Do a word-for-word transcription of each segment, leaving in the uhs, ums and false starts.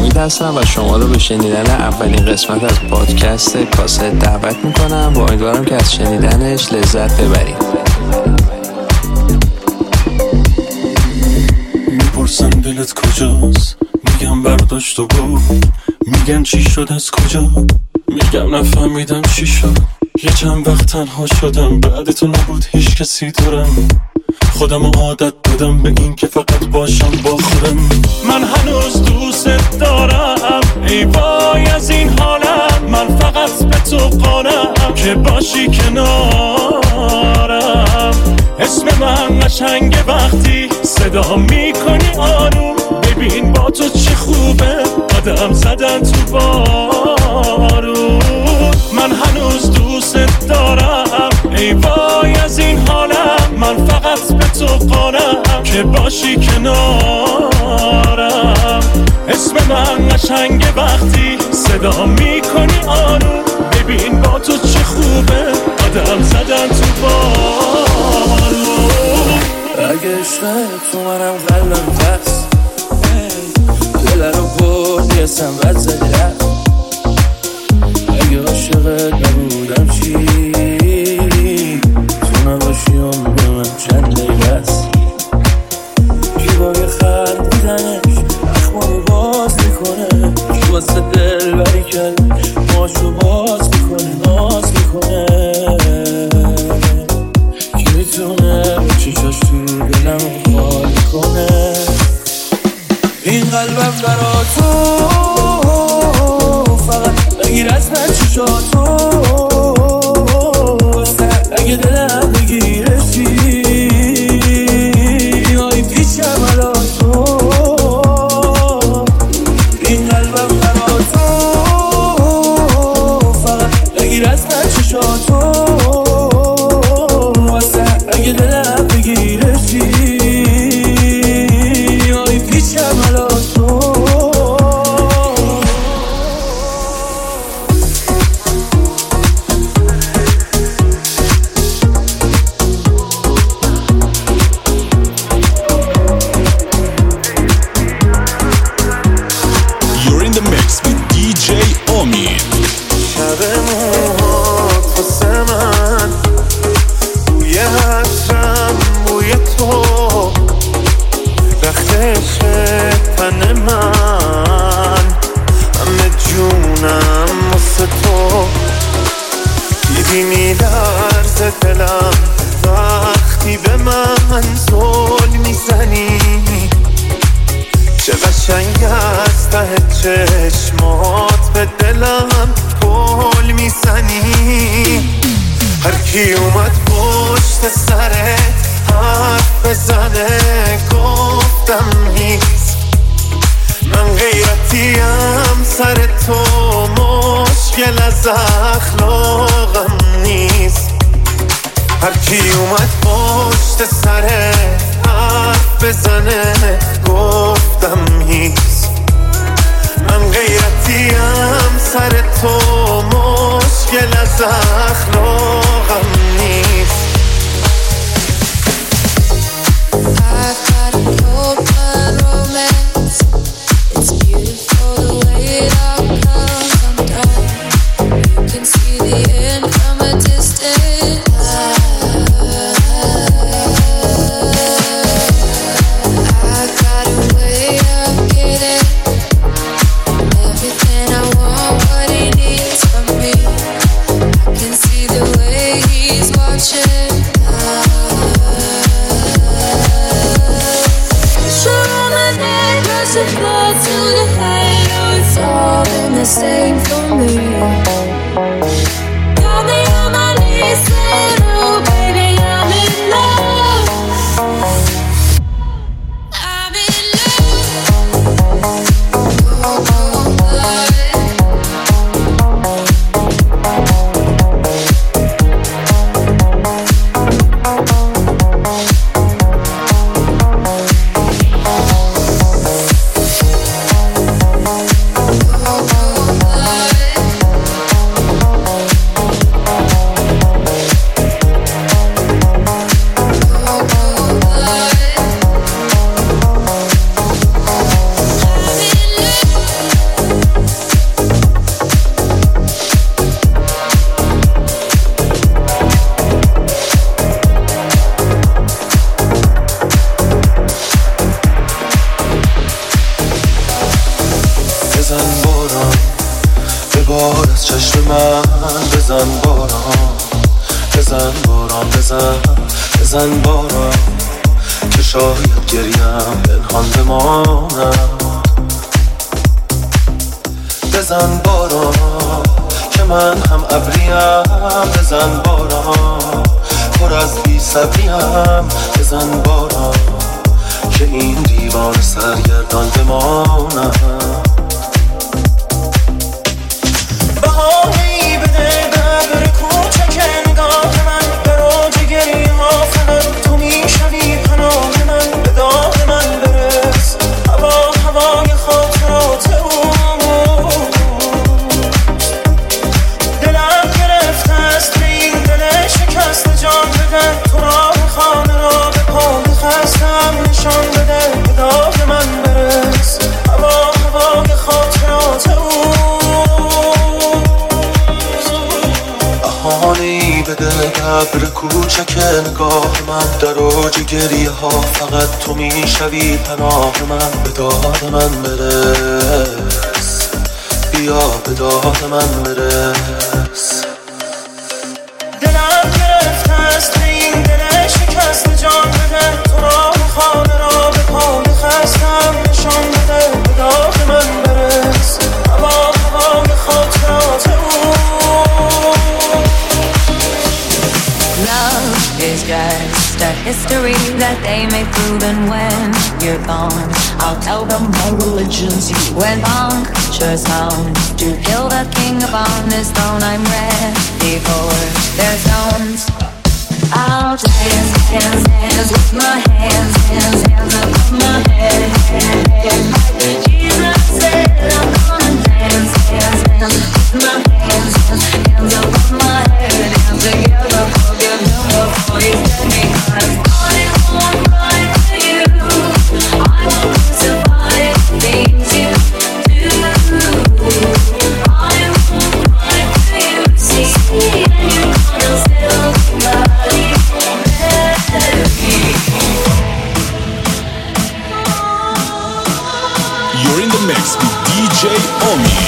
امید هستم و شما رو به شنیدن اولین قسمت از پادکست کاست دعوت میکنم و امیدوارم که از شنیدنش لذت ببرید. میپرسن دلت کجاست، میگم برداشت و برد. میگن چی شد از کجا، میگم نفهمیدم چی شد. یه چند وقت تنها شدم، بعد تو نبود هیچ کسی دورم. خودم عادت دادم به این که فقط باشم با خودم. من هنوز دوست دارم، ای وای از این حالم. من فقط به تو قانم که باشی کنارم. اسم من قشنگه وقتی صدا میکنی آروم. ببین با تو چه خوبه قدم زدن تو بارون. من هنوز دوست دارم، ای وای از این حالم. من فقط به تو قانم که باشی کنارم. اسم من قشنگه وقتی صدا میکنی آروم. ببین با تو چه خوبه قدم زدن تو بارون. اگه عشقت تو منم قلبم پس دل رو بردی اسم بد زدی رفت. اگه عاشقت نبودم چی، تو نباشی عمر من چنده بس. کی با یه خرد دیدنش اخمارو باز میکنه، کی واسه دل بری کرد ماشو باز میکنه ناز میکنه. کی میتونه با چیشاش تو دلم خالی کنه. این قلبم برا تو فقط بگیر از من چیشاتو. اگه دلم بگیره چی، آی پیچم الان تو. این قلبم برا تو فقط بگیر از من چیشاتو. اگه دلم بگیره چی، آی پیچم الان تو. چشمات به دلم گل میزنی. هر کی اومد پشت سرت حرف بزنه گفتم نیست. من غیرتیم سر تو مشکل از اخلاقم نیست. هر کی اومد پشت سرت حرف بزنه گفتم نیست. من غیرتیم سر تو مشکل از اخلاقم نیست. I gotta know my romance. It's beautiful the way it all comes undone. You can see the end from a distance. I got a way of getting everything I want, what he needs from me. I can see the way he's watching. Show my neck, rushing blood to the head. Oh, it's all been the same for me. Got me on my knees, saying, oh baby, I'm in love. I'm in love. Oh, oh, oh. من بزن باران، بزن باران، بزن بزن باران که شاید گریم پنهان بمانم. بزن باران که من هم ابریم، بزن باران پر از بی صبریم، بزن باران که این دیوار سرگردان بمانم. بهانه‌ای بده به ابر کوچک نگاه من، به روج گریه ها فقط تو میشوی پناه من. به داغ من برس هوا هوای خاطرات او، دلم گرفته است به این دل شکست جان بدن. تو راه خانه را به پا خستم نشان بده، به داغ من برس هوا هوای خاطرات او. بهانه‌ای بده ابر کوچک نگاه من، در اوج گریه ها فقط تو میشوی پناه من. به داد من برس، بیا به داد من برس. دلم گرفته است به این دل شکست جان بده، تو راه خانه را به پای خستم نشان بده، به داغ من برس هوا هوای خاطرات او. Love is just a history that they may prove, and when you're gone, I'll tell them my religion's you. When punctures sound to kill the king upon his throne, I'm ready for their stones. I'll dance, dance, dance with my hands, hands, hands above my head, head, head. Jesus said I'm gonna dance, dance, dance with my hands, hands, hands above my head, hands together. Forgive him before he's dead, because I won't cry for you. I won't crucify things you do. I won't cry for you, see, and you're gonna still love me. You're in the mix with D J Omi.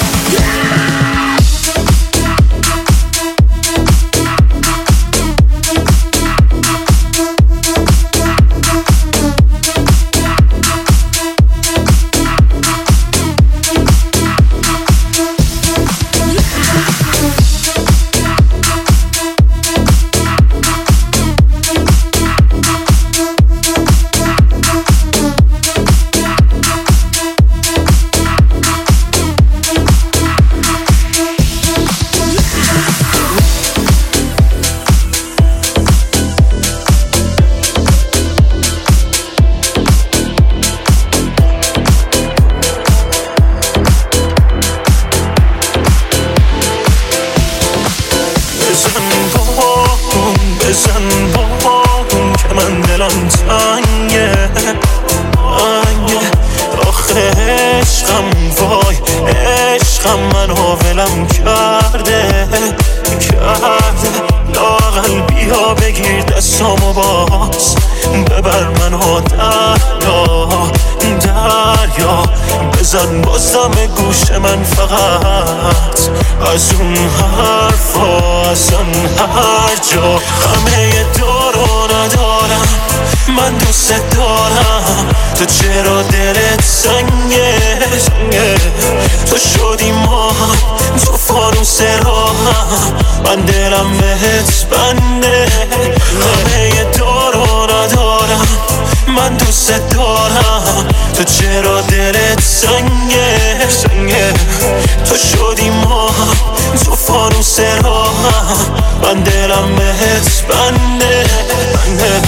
بزن بازم گوش من فقط از اون حرفا، از اون هر جا. همه دارو ندارم، من دوست دارم، تو چرا دلت سنگه سنگه؟ تو شدی ما تو فانوس راهم، من دلم بهت بنده. همه دارو ندارم، من دوست دارم، تو چرا دلت سنگه سنگه؟ تو شدی ما تو فانوس راهم، من دلم بهت بنده بنده.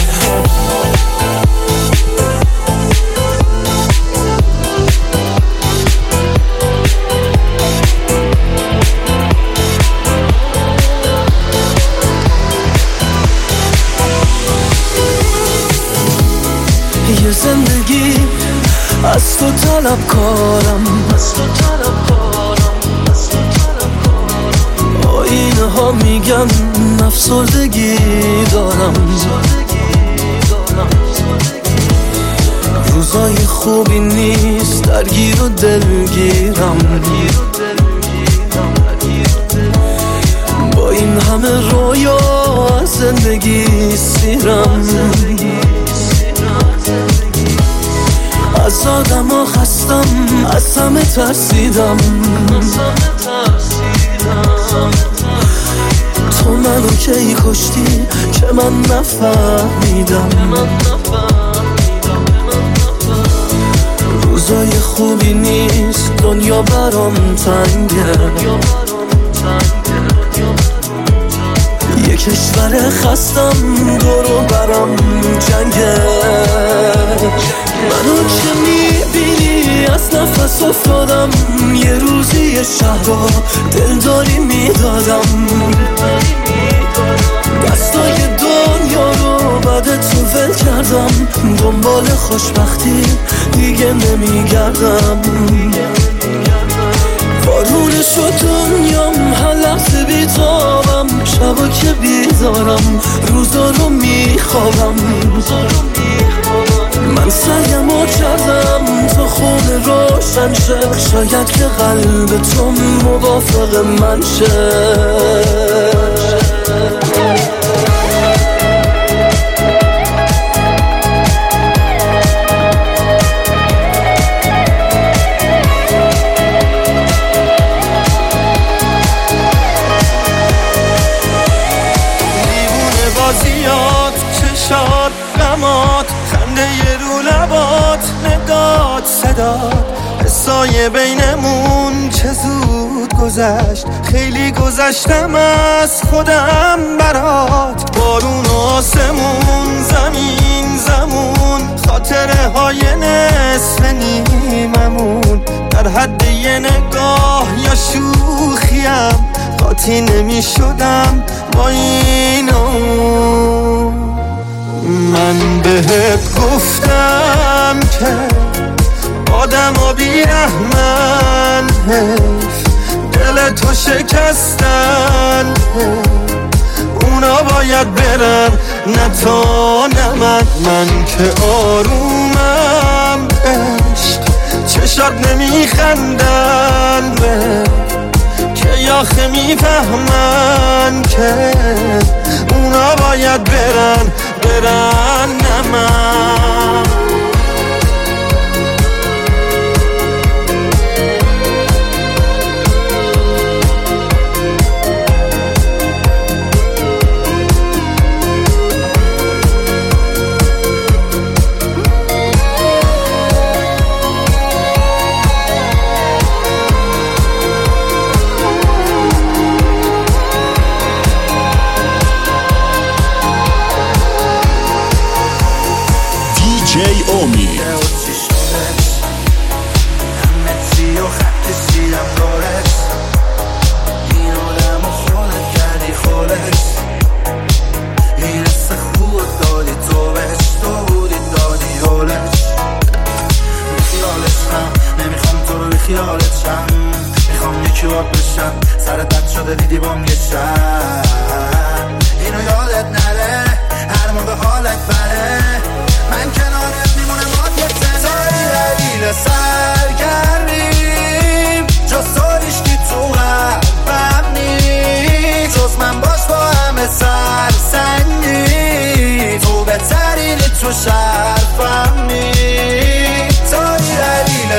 یه زندگی از تو طلب کارم، از تو طلب کارم، از تو طلب کارم. آینه ها میگن افسردگی دارم، روزای خوبی نیست، درگیر و دلگیرم. این همه رویا از زندگی سیرم، از آدم ها خستم، از همه ترسیدم. تو منو کی کشتی که من نفهمیدم. روزای خوبی نیست، دنیا برام تنگه. یه کشور خستم، دورو برام جنگه. منو که میبینی از نفس افتادم، یه روزی یه شهرها دلداری میدادم. دستای دنیا رو بعد تو ول کردم، دنبال خوشبختی دیگه نمیگردم. بارونه شد دنیام، هر لحظه بیتابم، شبا که بیدارم، روزا رو میخوابم. من سعیمو کردم تا خونه روشن شه، شاید که قلب تو موافق من شه. بازیات، چشات، غمات، خنده ی رو لبات، نگات، صدات، حسای بینمون چه زود گذشت. خیلی گذشتم از خودم برات. بارون و آسمون، زمین زمون، خاطره های نصف نیممون، در حد یه نگاه یا شوخیم قاطی نمی شدم با اینو. من بهت گفتم که آدم ها بیرحمن، دل تو شکستن، اونا باید برن نه تا نه من. من که آرومم عشق، چشات نمیخندن به که آخه میفهمن که اونا باید برن برن نه من. جی اومی همه چی و خط کشیدم دارش، این آدم و خودت کردی خودش. این حس خوب دادی تو بهش، تو بودی دادی حالش. بیخیالش هم نمیخوام تو رو بیخیالت شم، میخوام یکی باد بشم، سر بد شده دیدی بام یه شم. اینو یادت نره هر موقع حالت بره، من کنارت میمونم آدیت زنه. تایی ردیل سرگرمیم، جز تو هیشکی تو قلبم نی، جز من باش با همه سرسنگی، تو بهترینی تو شرفم نی. تایی ردیل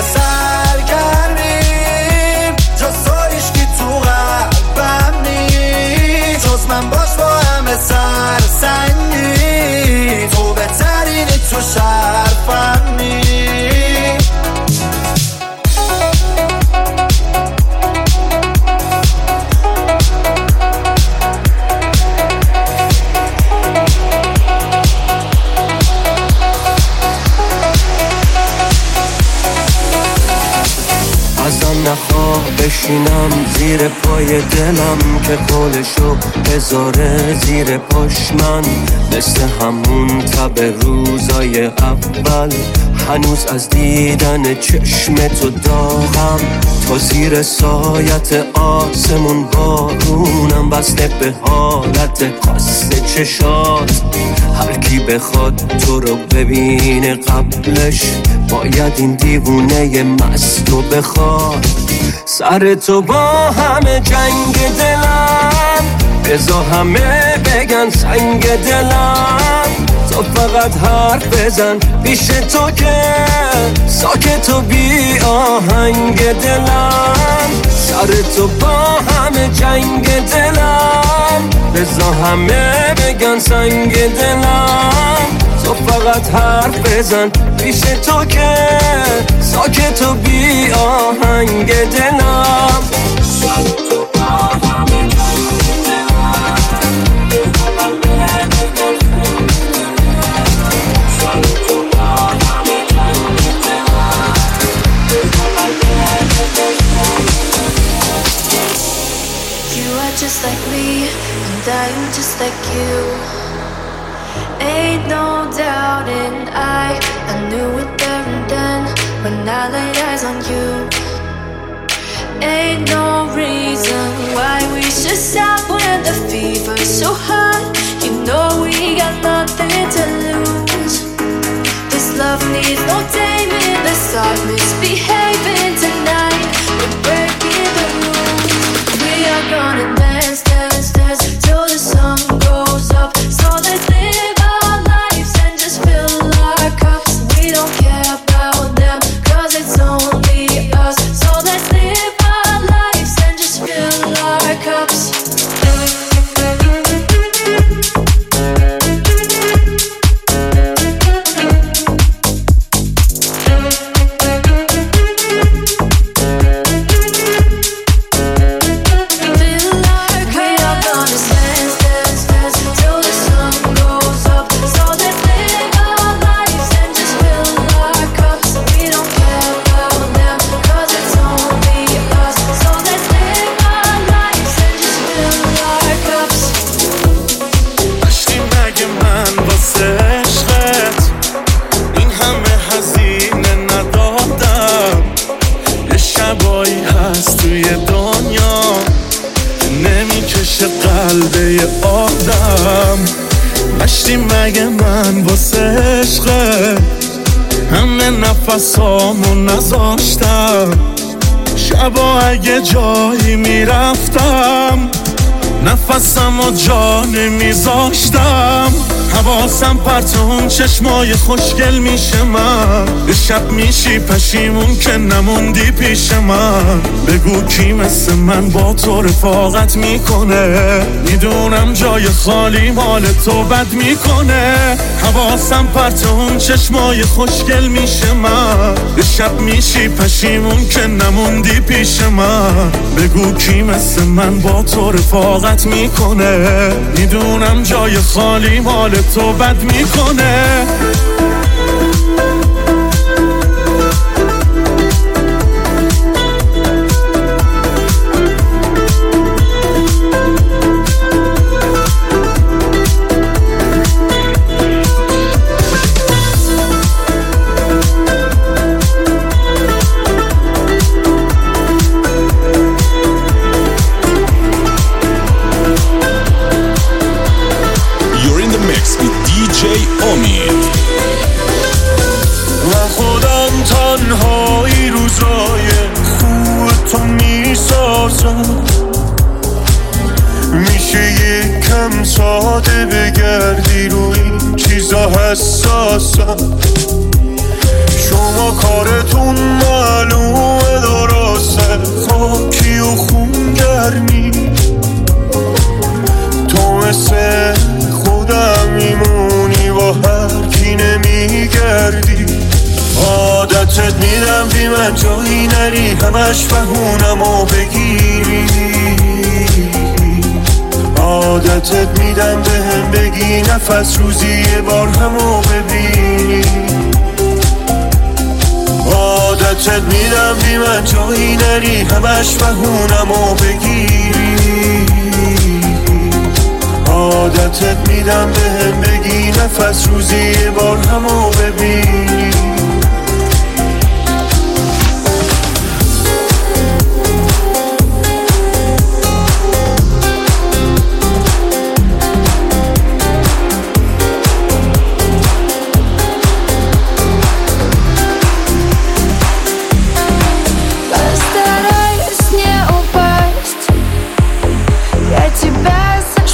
سرگرمیم، جز تو هیشکی تو قلبم نی، جز من باش با همه سرسنگی، تو بهترینی تو شرفم نی. ازم نخواه بشینم زیر پای دلم، که قولشو بذاره زیر پاش. من مثل همون تب روزای اول، هنوز از دیدن چشم تو داغم. تو زیر سایت آسمون بارونم، بسته به حالت خاص چشات. هر کی بخواد تو رو ببینه قبلش، باید این دیوونه مستو بخواد. سر تو با همه جنگ دلم، بذار همه بگن سنگ دلم، تو فقط حرف بزن پیش تو که ساکت و بی آهنگ دلم، سر تو با همه جنگ دلم، بذار همه بگن سنگ دلم، تو فقط حرف بزن پیش تو که ساکت و بی آهنگ دلم. Just like me, and I am just like you. Ain't no doubting, I I knew it there and then when I laid eyes on you. Ain't no reason why we should stop when the fever's so hot. You know we got nothing to lose. This love needs no taming. Let's start misbehaving tonight. We're breaking the rules. We are gonna dance, dance, dance till the sun goes up. So let's live our lives and just fill our cups. We don't care about them, cause it's only us. So let's live our lives and just fill our cups. مگه من واسه عشقه همه نفسامو نذاشتم، شبا اگه جایی میرفتم نفسمو جا نمیذاشتم، حواسم پرت اون چشمای خوشگل میشه من، به شب میشی پشیمون که نموندی پیش من، بگو کی مثل من با تو رفاقت میکنه، میدونم جای خالی مال تو بد میکنه، حواسم پرت اون چشمای خوشگل میشه من، به شب میشی پشیمون که نموندی پیش من، بگو کی مثل من با تو رفاقت میکنه، میدونم جای خالی مال تو بد میکنه. من خودم تنهایی روزای خوب تو میسازم، میشه یکم ساده بگردی رو این چیزا حساسم، شما کارتون معلومه درسته خاکی و خونگرمی، تو مثل خودم میمونی با هر کی نمیگردی، عادتت میدم بی من جایی نری همش بهونم و بگیری، عادتت میدم به هم بگی نفس روزی یه بار همو ببینی، عادتت میدم بی من جایی نری همش بهونم و بگیری، عادتت میدم به هم بگی نفس روزی یه بار همو ببینی. Постараюсь не упасть, я тебя за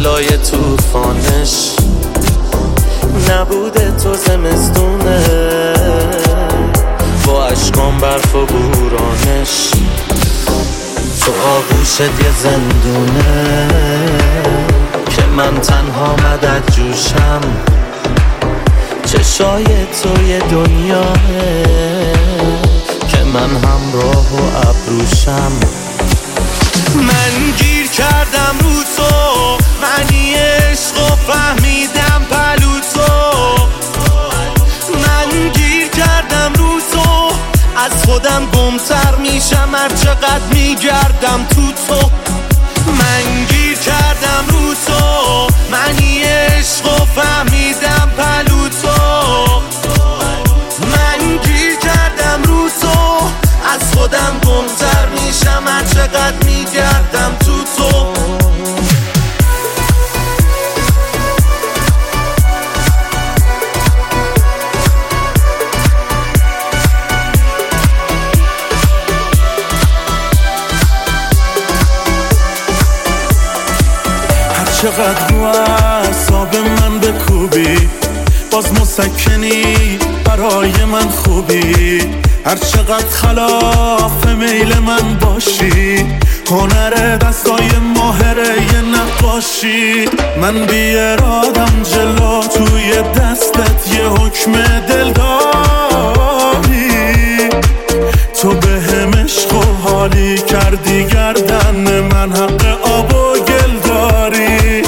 دلای توفانش نبوده تو زمستونه با عشقان برف و بورانش تو آغوشت یه زندونه که من تنها مدد جوشم چشای تو یه دنیاه که من همراه و ابروشم من گیر کردم رو تو معنی عشق و فهمیدم پلو تو من گیر کردم رو تو از خودم گمتر میشم هر چقدر میگردم تو تو من گیر کردم رو تو معنی عشق و فهمیدم پلو تو من گیر کردم رو تو از خودم گمتر میشم هر چقدر میگردم تو تو چقدر رو اعصاب من بکوبی باز مسکنی برای من خوبی هر چقدر خلاف میل من باشی هنر دستای ماهره یه نقاشی من بی ارادم جلو توی دستت یه حکم دل داری تو به هم عشق و حالی کردی گردن من حق آب و گل داری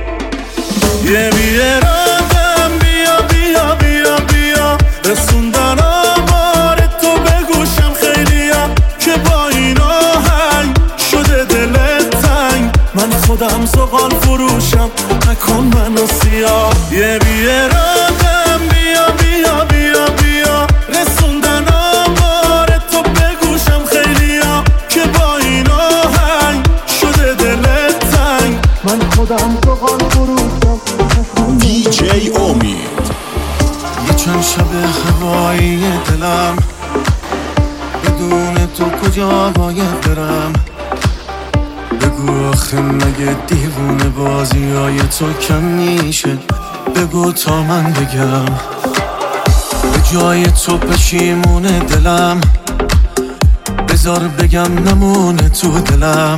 یه بی ارادم بیا بیا بیا بیا رسوندن آمار تو بگوشم خیلیا که با این آهنگ شده دلت تنگ من خودم زغال فروشم نکن منو سیاه یه بی ارادم بیا بیا بیا بیا رسوندن آمار تو بگوشم خیلیا که با این آهنگ شده دلت تنگ من خودم زغال فروشم دی جی امید یه چند شب هوایی دلم بدون تو کجا باید برم بگو آخه مگه دیوونه بازی های تو کم میشه بگو تا من بگم به جای تو پشیمونه دلم بذار بگم نمونه تو دلم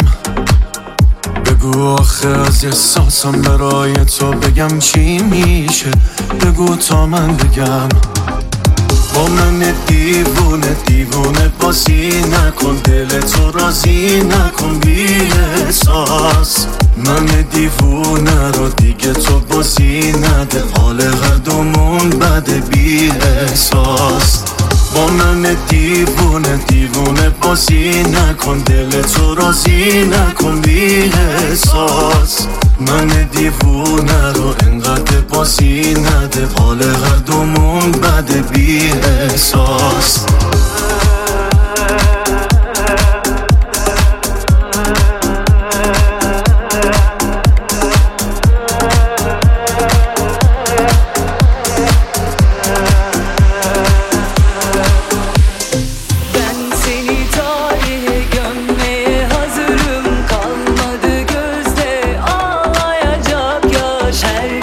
بگو آخه از احساسم برای تو بگم چی میشه بگو تا من بگم با من دیوونه دیوونه بازی نکن دل تو راضی نکن بی احساس من دیوونه رو دیگه تو بازی نده حال هر دومون بده بی احساس با من دیوونه دیوونه بازی نکن دل تو راضی نکن بی احساس من دیوونه رو انقدر بازی نده حال هر دومون بده بی احساس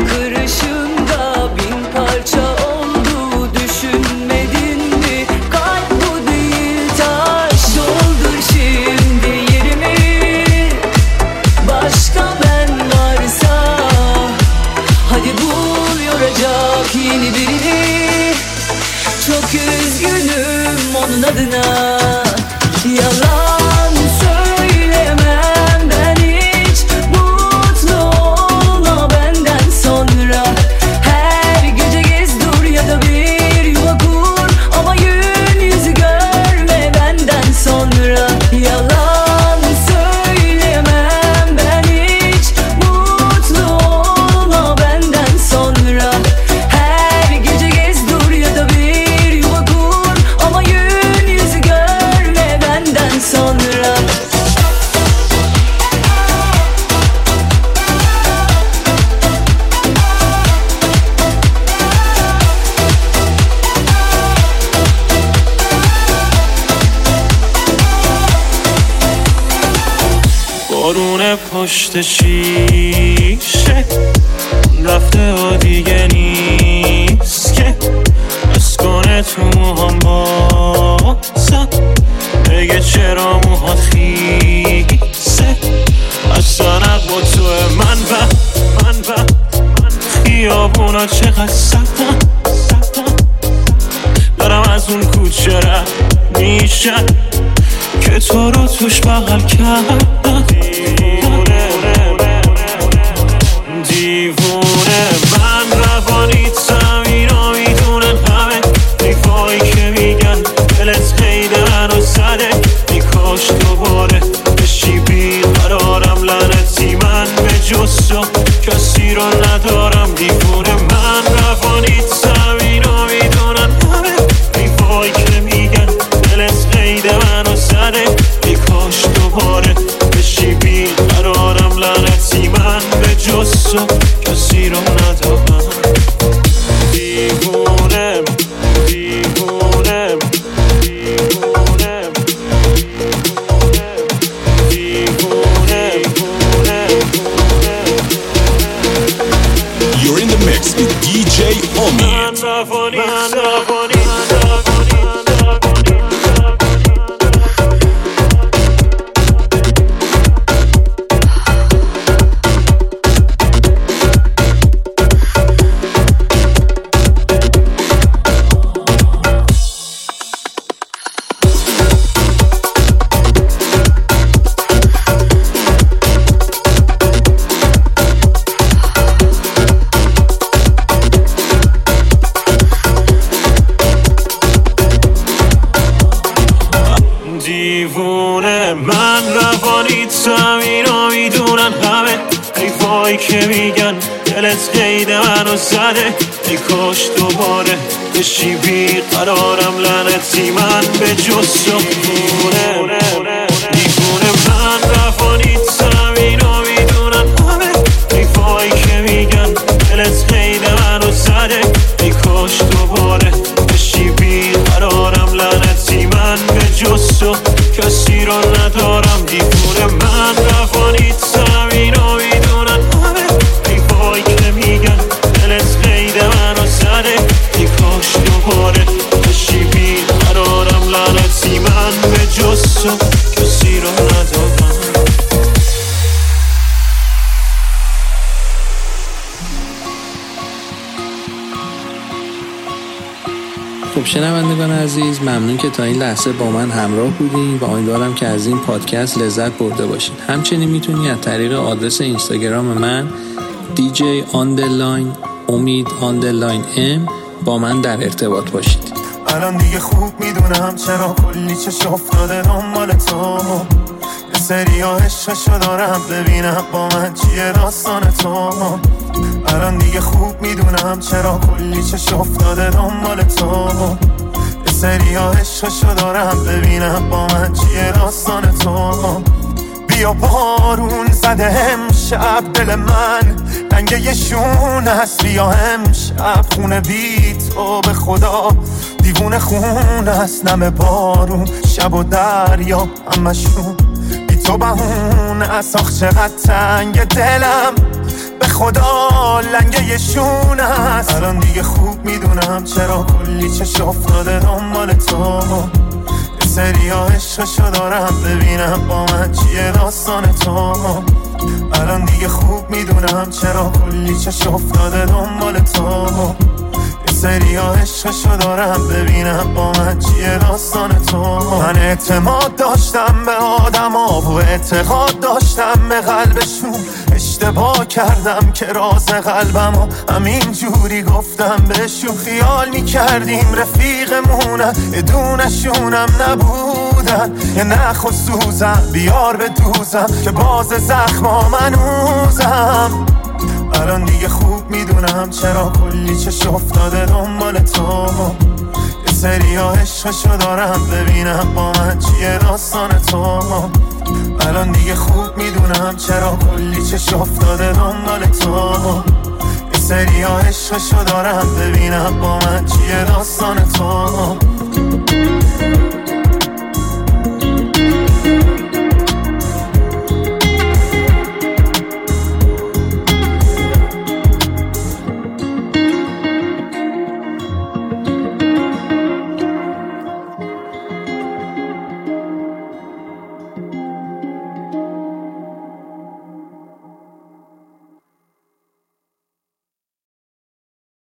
Parça oldu düşünmedin mi? بارون پشت شیشه رفته و دیگه نیست که بس کنه تو موهام بازم بگه چرا موهات خیسه اصلا با تو من و من و خیابونا چقدر سختم دارم از اون کوچه رد میشم که تو رو توش بغل کردم دیوونه دیوونه من روانیتم اینو میدونن همه ریفایی که میگن دلت قیده منو زده میکاش دوباره بشی بیقرارم لعنتی من به جز تو کسی رو ندارم دیوونه من روانیتم اینو میدونن همه ریفایی که میگن دلت قیده منو زده میکاش دوباره بشی بیقرارم لعنتی من به جز تو کسی رو ندارم دیوونم دیوونم دیوونم دیوونم You're in the mix with دی جی Omi. دیوونه من روانیتم اینو میدونن همه حیفایی که میگن دلت قیده منو زده ای کاش دوباره بشی بیقرارم لعنتی من به جز تو دیوونه دیوونه من روانیتم اینو میدونن همه حیفایی که میگن دلت قیده منو زده ای کاش دوباره بشی بیقرارم لعنتی من به جز تو کسی رو ندارم دیوونه من روانیتم اینو میدونن همه حیفایی که میگن دلت قیده منو زده ای کاش دوباره بشی بیقرارم لعنتی من به جز تو کسی رو ندارم خب شنوندگان عزیز، ممنون که تا این لحظه با من همراه بودین و امیدوارم که از این پادکست لذت برده باشین. همچنین میتونی از طریق آدرس اینستاگرام من دی جی آندرلاین امید آندرلاین ام با من در ارتباط باشید. الان دیگه خوب میدونم چرا کلی چش افتاده دنبال تو، یه سری ها عشقشو دارم ببینم با من چیه داستان تو. الان دیگه خوب میدونم چرا کلی چش افتاده دنبال تو، یه سری ها عشقشو دارم ببینم با من چیه داستان تو. بیا بارون زده امشب دل من رنگ یه شون هست، بیا امشب خونه بی تو به خدا دیوونه خون هست، نم بارون شب و دریا همشون بی تو بهون است. آخ چقدر تنگ دلم به خدا لنگ یه شون هست. الان دیگه خوب میدونم چرا کلی چش افتاده دنبال تو، یه سری ها عشقشو دارم ببینم با من چیه داستان تو. الان دیگه خوب میدونم چرا کلی چش افتاده دنبال تو، یه سری ها عشقشو دارم ببینم با من چیه داستان تو. من اعتماد داشتم به آدم ها و اعتقاد داشتم به قلبشون، اشتباه کردم که راز قلبم و همین جوری گفتم بهشون. خیال میکردیم رفیقمونن یه دونشونم نبودن، یه نخ و سوزم بیار به دوزم که باز زخما منوزم. الان دیگه خوب میدونم چرا کلی چش افتاده دنبال تو، یه سری ها عشقشو دارم ببینم با من چیه داستان تو. الان دیگه خوب میدونم چرا کلی چش افتاده دنبال تو، یه سری ها عشقشو دارم ببینم با من چیه داستان تو.